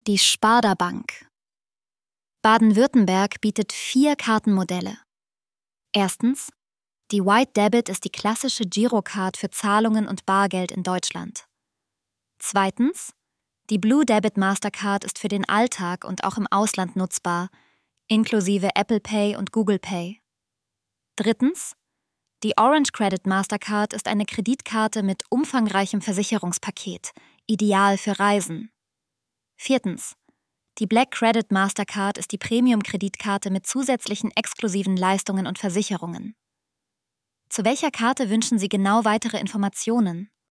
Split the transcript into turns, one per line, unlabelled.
die Sparda Bank. Baden-Württemberg bietet 4 Kartenmodelle. Erstens, die White Debit ist die klassische Girocard für Zahlungen und Bargeld in Deutschland. Zweitens, die Blue Debit Mastercard ist für den Alltag und auch im Ausland nutzbar, inklusive Apple Pay und Google Pay. Drittens, die Orange Credit Mastercard ist eine Kreditkarte mit umfangreichem Versicherungspaket, ideal für Reisen. Viertens, die Black Credit Mastercard ist die Premium-Kreditkarte mit zusätzlichen exklusiven Leistungen und Versicherungen. Zu welcher Karte wünschen Sie genau weitere Informationen?